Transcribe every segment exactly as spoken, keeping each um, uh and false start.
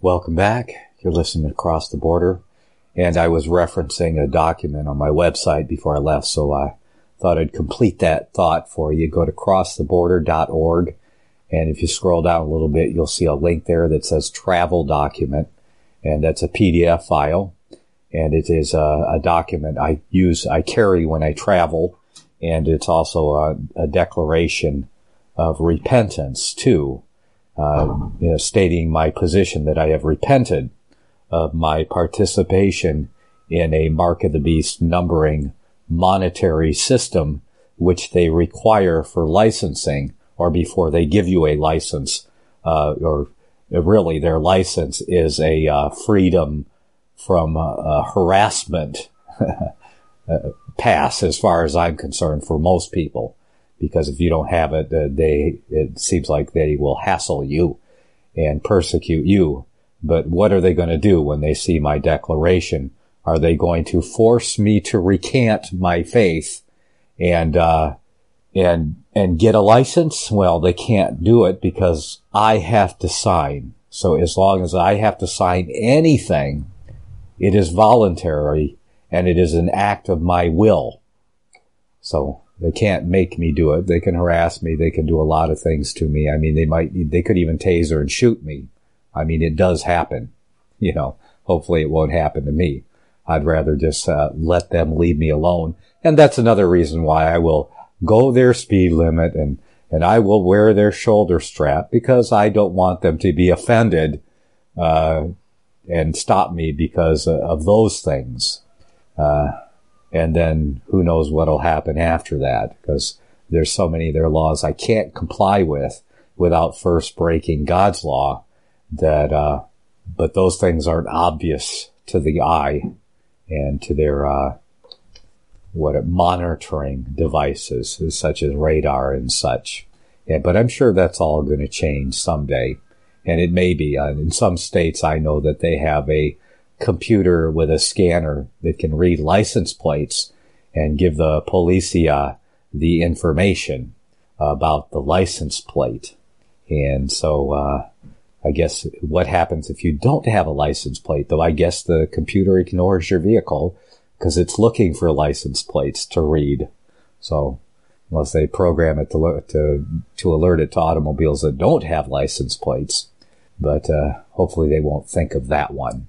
Welcome back. You're listening to Across the Border. And I was referencing a document on my website before I left, so I thought I'd complete that thought for you. Go to cross the border dot org, and if you scroll down a little bit, you'll see a link there that says travel document, and that's a P D F file, and it is a, a document I use, I carry when I travel, and it's also a, a declaration of repentance, too. Uh, you know, stating my position that I have repented of my participation in a Mark of the Beast numbering monetary system, which they require for licensing or before they give you a license, uh, or really their license is a uh, freedom from uh, uh, harassment uh, pass, as far as I'm concerned, for most people. Because if you don't have it, uh, they, it seems like they will hassle you and persecute you. But what are they going to do when they see my declaration? Are they going to force me to recant my faith and, uh, and, and get a license? Well, they can't do it because I have to sign. So as long as I have to sign anything, it is voluntary and it is an act of my will. So they can't make me do it. They can harass me. They can do a lot of things to me. I mean, they might, they could even taser and shoot me. I mean, it does happen. You know, hopefully it won't happen to me. I'd rather just uh, let them leave me alone. And that's another reason why I will go their speed limit and, and I will wear their shoulder strap, because I don't want them to be offended, uh, and stop me because of those things. Uh, And then who knows what'll happen after that, because there's so many of their laws I can't comply with without first breaking God's law that, uh, but those things aren't obvious to the eye and to their, uh, what, monitoring devices such as radar and such. Yeah, but I'm sure that's all going to change someday. And it may be, uh, in some states I know that they have a computer with a scanner that can read license plates and give the policia the information about the license plate. And so, uh, I guess what happens if you don't have a license plate, though I guess the computer ignores your vehicle because it's looking for license plates to read. So unless they program it to, to, to alert it to automobiles that don't have license plates, but, uh, hopefully they won't think of that one.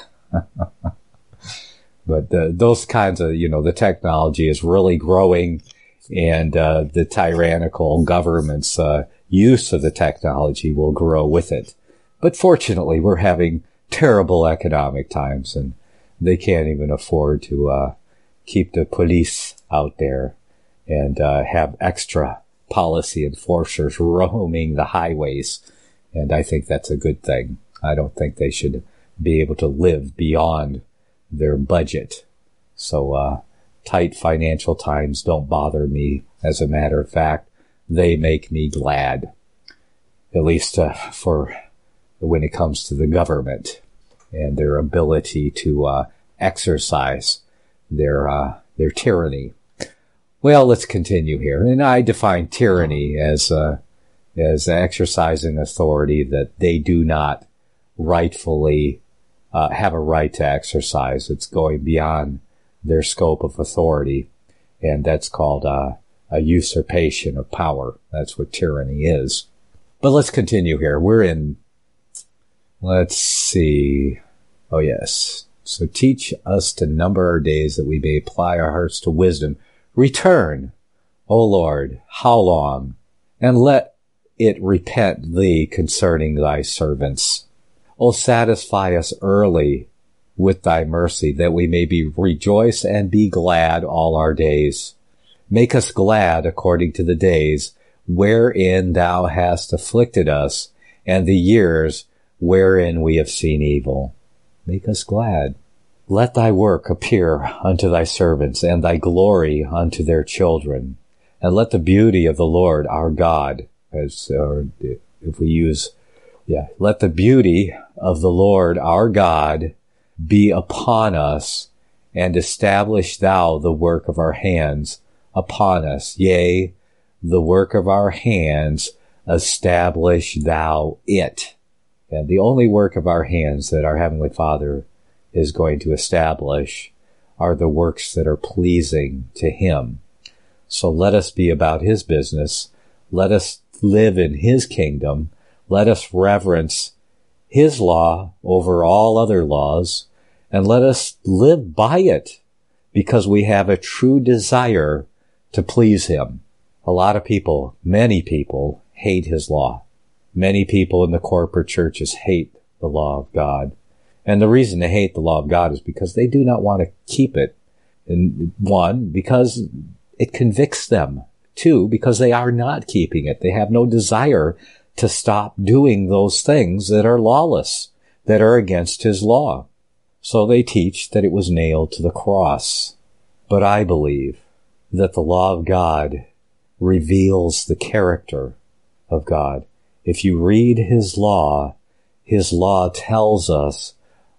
But uh, those kinds of, you know, the technology is really growing, and uh, the tyrannical government's uh, use of the technology will grow with it. But fortunately, we're having terrible economic times, and they can't even afford to uh, keep the police out there and uh, have extra policy enforcers roaming the highways. And I think that's a good thing. I don't think they should be able to live beyond their budget. So, uh, tight financial times don't bother me. As a matter of fact, they make me glad. At least, uh, for when it comes to the government and their ability to, uh, exercise their, uh, their tyranny. Well, let's continue here. And I define tyranny as, uh, as exercising authority that they do not rightfully Uh, have a right to exercise. It's going beyond their scope of authority, and that's called uh, a usurpation of power. That's what tyranny is. But let's continue here. We're in, let's see. Oh, yes. So teach us to number our days that we may apply our hearts to wisdom. Return, O Lord, how long? And let it repent thee concerning thy servants. O satisfy us early with thy mercy, that we may be rejoice and be glad all our days. Make us glad according to the days wherein thou hast afflicted us, and the years wherein we have seen evil. Make us glad. Let thy work appear unto thy servants, and thy glory unto their children. And let the beauty of the Lord our God, as or if we use Yeah, let the beauty of the Lord our God be upon us, and establish thou the work of our hands upon us. Yea, the work of our hands, establish thou it. And the only work of our hands that our Heavenly Father is going to establish are the works that are pleasing to Him. So let us be about His business. Let us live in His kingdom. Let us reverence His law over all other laws, and let us live by it, because we have a true desire to please Him. A lot of people, many people, hate His law. Many people in the corporate churches hate the law of God. And the reason they hate the law of God is because they do not want to keep it. And one, because it convicts them. Two, because they are not keeping it. They have no desire to stop doing those things that are lawless, that are against His law. So they teach that it was nailed to the cross. But I believe that the law of God reveals the character of God. If you read His law, His law tells us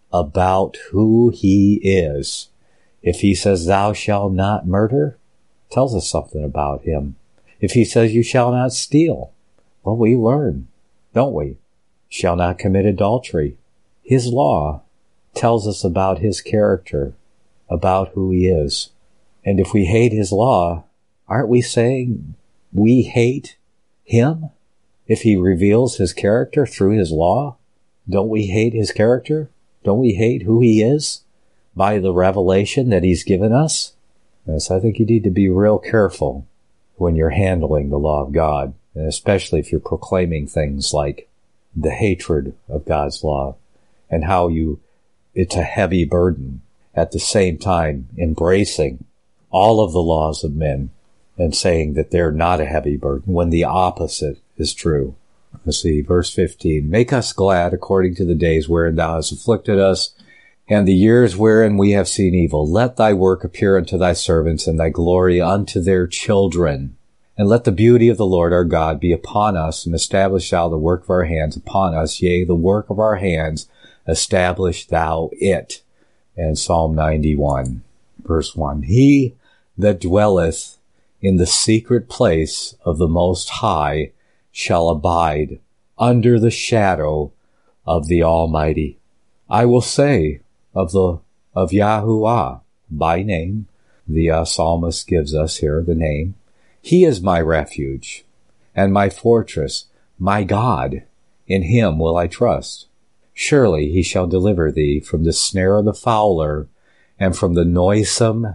about who He is. If He says, thou shalt not murder, tells us something about Him. If He says, you shall not steal, well, we learn, don't we? Shall not commit adultery. His law tells us about His character, about who He is. And if we hate His law, aren't we saying we hate Him? If He reveals His character through His law, don't we hate His character? Don't we hate who He is by the revelation that He's given us? Yes, I think you need to be real careful when you're handling the law of God, and especially if you're proclaiming things like the hatred of God's law and how you, it's a heavy burden, at the same time embracing all of the laws of men and saying that they're not a heavy burden when the opposite is true. Let's see, verse fifteen. Make us glad according to the days wherein thou hast afflicted us, and the years wherein we have seen evil. Let thy work appear unto thy servants, and thy glory unto their children. And let the beauty of the Lord our God be upon us, and establish thou the work of our hands upon us. Yea, the work of our hands, establish thou it. And Psalm ninety-one, verse one. He that dwelleth in the secret place of the Most High shall abide under the shadow of the Almighty. I will say of the of Yahuwah by name, the uh, psalmist gives us here the name. He is my refuge and my fortress, my God. In Him will I trust. Surely He shall deliver thee from the snare of the fowler and from the noisome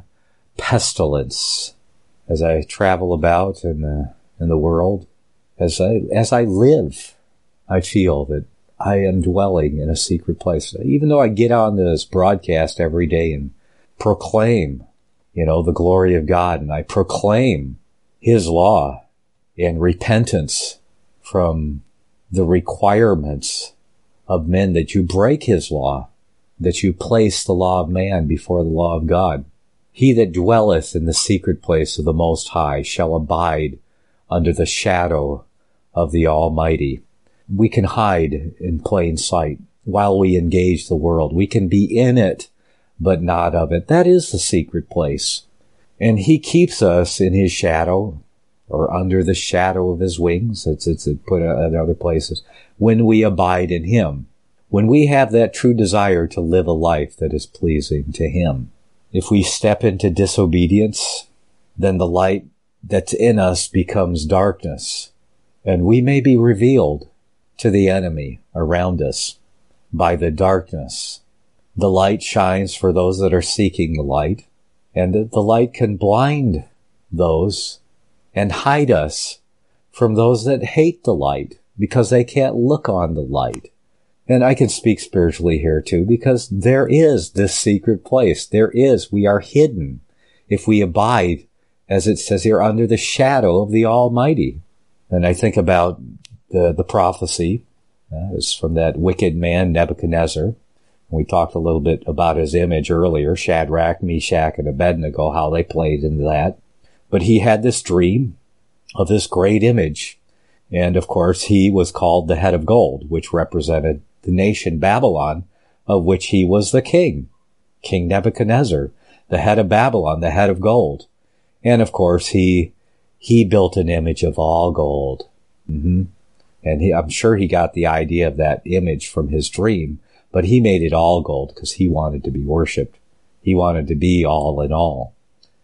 pestilence. As I travel about in the in the world, as I as I live, I feel that I am dwelling in a secret place. Even though I get on this broadcast every day and proclaim, you know, the glory of God, and I proclaim His law and repentance from the requirements of men, that you break His law, that you place the law of man before the law of God. He that dwelleth in the secret place of the Most High shall abide under the shadow of the Almighty. We can hide in plain sight while we engage the world. We can be in it, but not of it. That is the secret place. And He keeps us in His shadow, or under the shadow of His wings. It's, it's put in other places. When we abide in Him. When we have that true desire to live a life that is pleasing to Him. If we step into disobedience, then the light that's in us becomes darkness, and we may be revealed to the enemy around us by the darkness. The light shines for those that are seeking the light, and the light can blind those and hide us from those that hate the light because they can't look on the light. And I can speak spiritually here too, because there is this secret place. There is, we are hidden if we abide, as it says here, under the shadow of the Almighty. And I think about the, the prophecy, uh, it's from that wicked man, Nebuchadnezzar. We talked a little bit about his image earlier, Shadrach, Meshach, and Abednego, how they played into that. But he had this dream of this great image. And of course, he was called the head of gold, which represented the nation Babylon, of which he was the king. King Nebuchadnezzar, the head of Babylon, the head of gold. And of course, he, he built an image of all gold. Mm-hmm. And he, I'm sure he got the idea of that image from his dream, but he made it all gold because he wanted to be worshipped. He wanted to be all in all.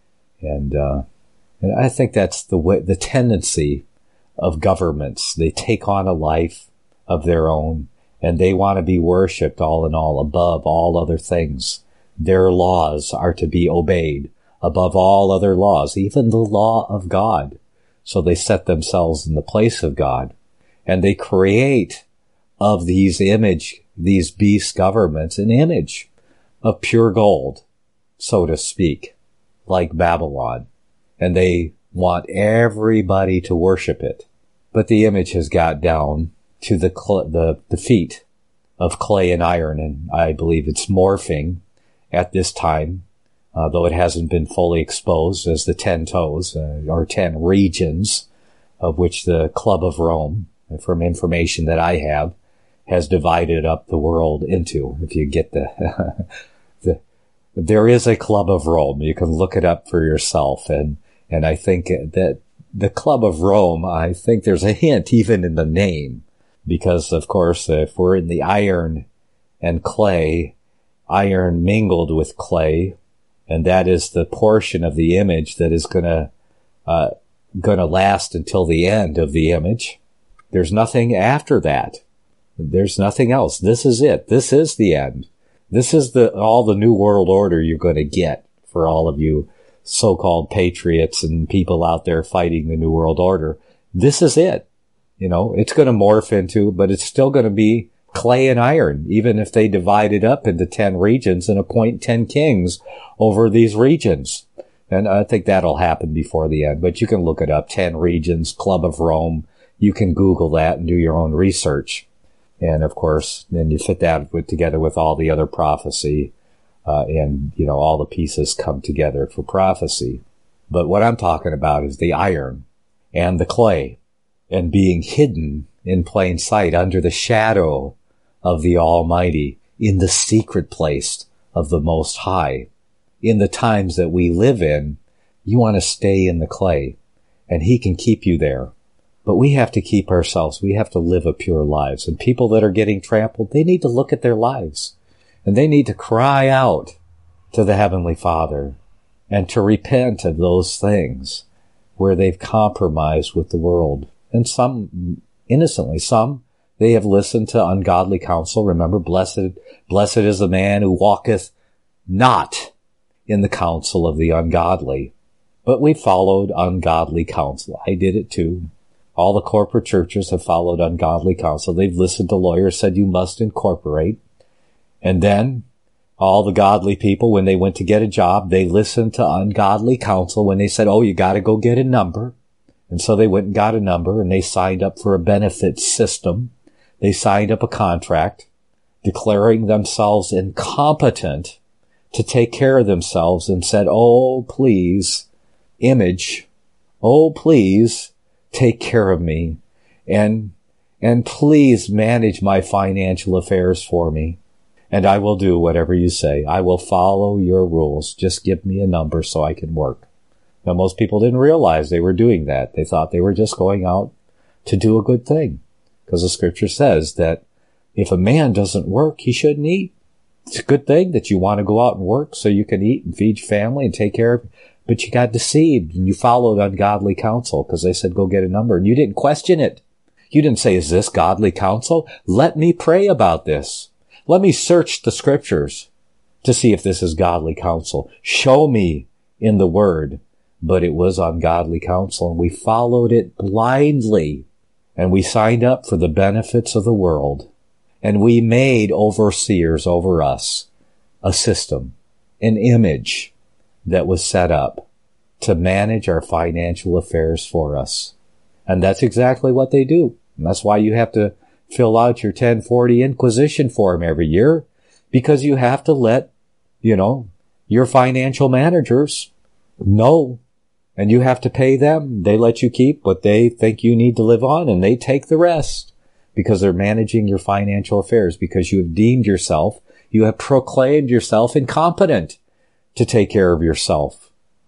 And, uh, and I think that's the way, the tendency of governments. They take on a life of their own, and they want to be worshipped all in all, above all other things. Their laws are to be obeyed above all other laws, even the law of God. So they set themselves in the place of God, and they create of these image, these beast governments, an image of pure gold, so to speak, like Babylon. And they want everybody to worship it. But the image has got down to the, cl- the, the feet of clay and iron, and I believe it's morphing at this time, uh, though it hasn't been fully exposed as the ten toes, uh, or ten regions, of which the Club of Rome, from information that I have, has divided up the world into. If you get the, the, there is a Club of Rome. You can look it up for yourself, and, and I think that the Club of Rome, I think there's a hint even in the name, because of course, if we're in the iron and clay, iron mingled with clay, and that is the portion of the image that is gonna, uh, gonna last until the end of the image. There's nothing after that. There's nothing else. This is it. This is the end. This is the, all the new world order you're gonna get for all of you so-called patriots and people out there fighting the new world order. This is it. You know, it's going to morph into, but it's still going to be clay and iron, even if they divide it up into ten regions and appoint ten kings over these regions. And I think that'll happen before the end, but you can look it up, ten regions, Club of Rome. You can Google that and do your own research. And of course, then you fit that with, together with all the other prophecy. Uh, and, you know, all the pieces come together for prophecy. But what I'm talking about is the iron and the clay and being hidden in plain sight under the shadow of the Almighty in the secret place of the Most High. In the times that we live in, you want to stay in the clay, and He can keep you there. But we have to keep ourselves. We have to live a pure lives. And people that are getting trampled, they need to look at their lives. And they need to cry out to the Heavenly Father and to repent of those things where they've compromised with the world. And some innocently, some they have listened to ungodly counsel. Remember, blessed, blessed is the man who walketh not in the counsel of the ungodly. But we followed ungodly counsel. I did it too. All the corporate churches have followed ungodly counsel. They've listened to lawyers, said you must incorporate. And then all the godly people, when they went to get a job, they listened to ungodly counsel when they said, oh, you got to go get a number. And so they went and got a number, and they signed up for a benefits system. They signed up a contract declaring themselves incompetent to take care of themselves, and said, oh, please, image, oh, please take care of me, and and please manage my financial affairs for me. And I will do whatever you say. I will follow your rules. Just give me a number so I can work. Now, most people didn't realize they were doing that. They thought they were just going out to do a good thing. Because the scripture says that if a man doesn't work, he shouldn't eat. It's a good thing that you want to go out and work so you can eat and feed your family and take care of it. But you got deceived and you followed ungodly counsel because they said, go get a number. And you didn't question it. You didn't say, is this godly counsel? Let me pray about this. Let me search the scriptures to see if this is godly counsel. Show me in the word. But it was ungodly counsel, and we followed it blindly. And we signed up for the benefits of the world. And we made overseers over us a system, an image that was set up to manage our financial affairs for us. And that's exactly what they do. And that's why you have to fill out your ten forty Inquisition form every year, because you have to let, you know, your financial managers know, and you have to pay them. They let you keep what they think you need to live on, and they take the rest because they're managing your financial affairs, because you have deemed yourself, you have proclaimed yourself incompetent to take care of yourself.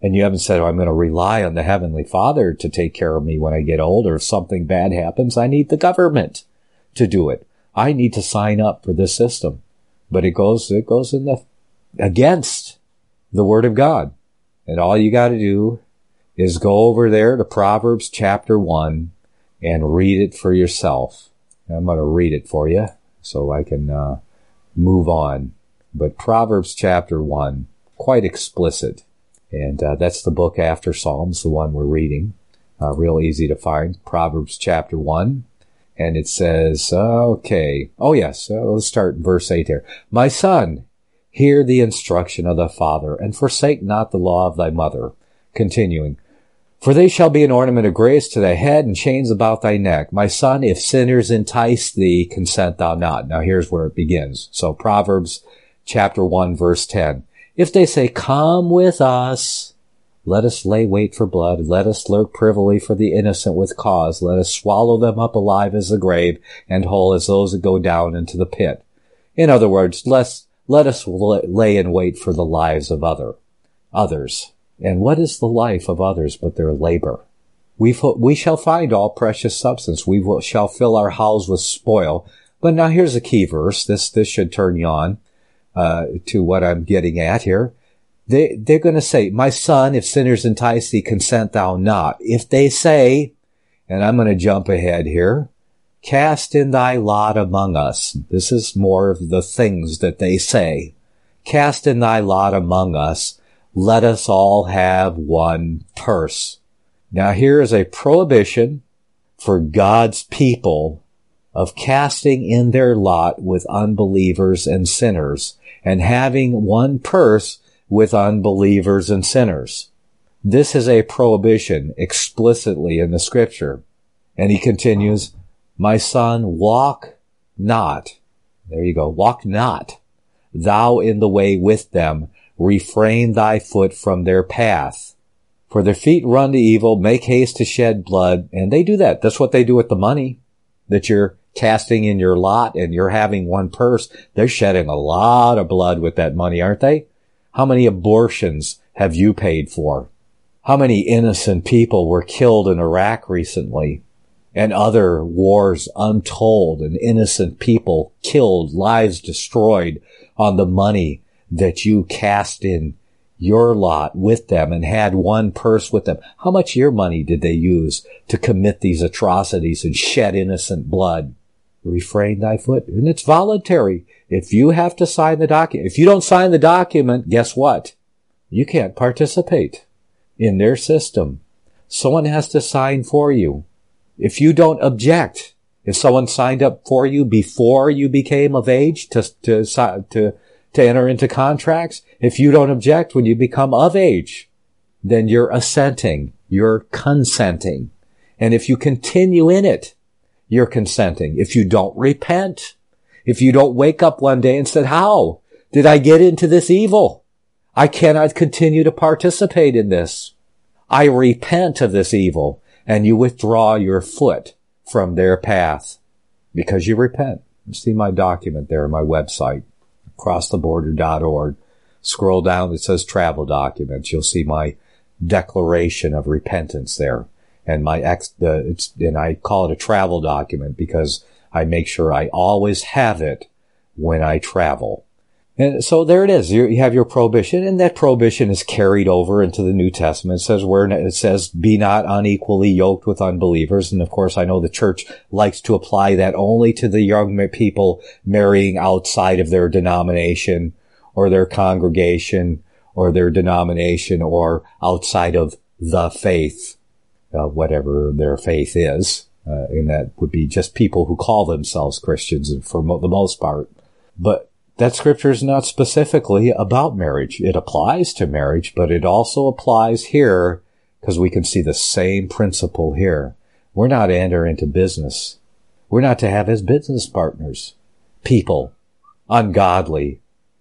And you haven't said, oh, I'm going to rely on the Heavenly Father to take care of me when I get old, or if something bad happens, I need the government to do it. I need to sign up for this system. But it goes, it goes in the, against the Word of God. And all you got to do is go over there to Proverbs chapter one and read it for yourself. I'm going to read it for you so I can uh, move on. But Proverbs chapter one, quite explicit. And uh, that's the book after Psalms, the one we're reading. Uh, real easy to find. Proverbs chapter one. And it says, okay. Oh, yes. So let's start in verse eight here. My son, hear the instruction of thy father, and forsake not the law of thy mother. Continuing. For they shall be an ornament of grace to thy head, and chains about thy neck. My son, if sinners entice thee, consent thou not. Now here's where it begins. So Proverbs chapter one, verse ten. If they say, come with us, let us lay wait for blood, let us lurk privily for the innocent with cause, let us swallow them up alive as the grave, and whole as those that go down into the pit. In other words, let's, let us lay in wait for the lives of other, others. And what is the life of others but their labor? We, we shall find all precious substance. We will, shall fill our house with spoil. But now here's a key verse. This, this should turn you on. Uh, to what I'm getting at here. They, they're going to say, my son, if sinners entice thee, consent thou not. If they say, and I'm going to jump ahead here, cast in thy lot among us. This is more of the things that they say. Cast in thy lot among us. Let us all have one purse. Now here is a prohibition for God's people of casting in their lot with unbelievers and sinners, and having one purse with unbelievers and sinners. This is a prohibition explicitly in the scripture. And he continues, my son, walk not. There you go. Walk not thou in the way with them. Refrain thy foot from their path. For their feet run to evil, make haste to shed blood. And they do that. That's what they do with the money that you're casting in your lot, and you're having one purse. They're shedding a lot of blood with that money, aren't they? How many abortions have you paid for? How many innocent people were killed in Iraq recently? And other wars untold, and innocent people killed, lives destroyed on the money that you cast in your lot with them and had one purse with them. How much of your money did they use to commit these atrocities and shed innocent blood? Refrain thy foot. And it's voluntary. If you have to sign the document, if you don't sign the document, guess what? You can't participate in their system. Someone has to sign for you. If you don't object, if someone signed up for you before you became of age to, to, to, to enter into contracts, if you don't object when you become of age, then you're assenting, you're consenting. And if you continue in it, you're consenting. If you don't repent, if you don't wake up one day and said, how did I get into this evil? I cannot continue to participate in this. I repent of this evil, and you withdraw your foot from their path because you repent. You see my document there on my website, across the border dot org. Scroll down, it says travel documents. You'll see my declaration of repentance there. And my ex, uh, it's, and I call it a travel document because I make sure I always have it when I travel. And so there it is. You, you have your prohibition, and that prohibition is carried over into the New Testament. It says where it says, be not unequally yoked with unbelievers. And of course, I know the church likes to apply that only to the young people marrying outside of their denomination or their congregation or their denomination or outside of the faith. Uh, whatever their faith is, uh, and that would be just people who call themselves Christians for mo- the most part. But that scripture is not specifically about marriage. It applies to marriage, but it also applies here because we can see the same principle here. We're not to enter into business. We're not to have as business partners people, ungodly,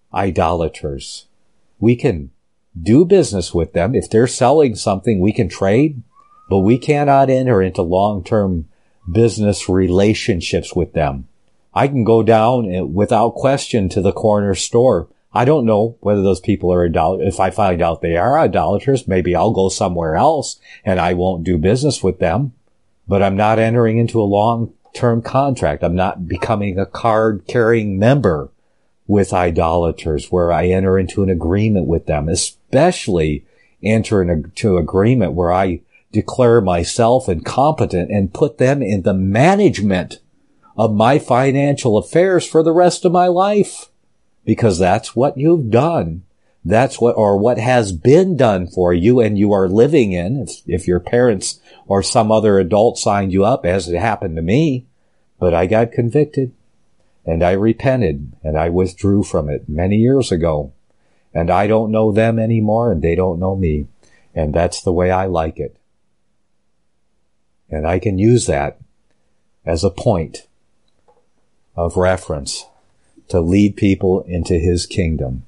idolaters. We can do business with them. If they're selling something, we can trade. But we cannot enter into long-term business relationships with them. I can go down without question to the corner store. I don't know whether those people are idolaters. If I find out they are idolaters, maybe I'll go somewhere else and I won't do business with them. But I'm not entering into a long-term contract. I'm not becoming a card-carrying member with idolaters where I enter into an agreement with them, especially enter into an agreement where I declare myself incompetent and put them in the management of my financial affairs for the rest of my life. Because that's what you've done. That's what, or what has been done for you and you are living in. If, if your parents or some other adult signed you up, as it happened to me, but I got convicted and I repented and I withdrew from it many years ago. And I don't know them anymore and they don't know me. And that's the way I like it. And I can use that as a point of reference to lead people into his kingdom.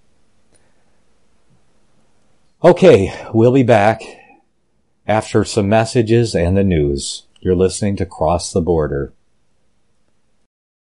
Okay, we'll be back after some messages and the news. You're listening to Cross the Border.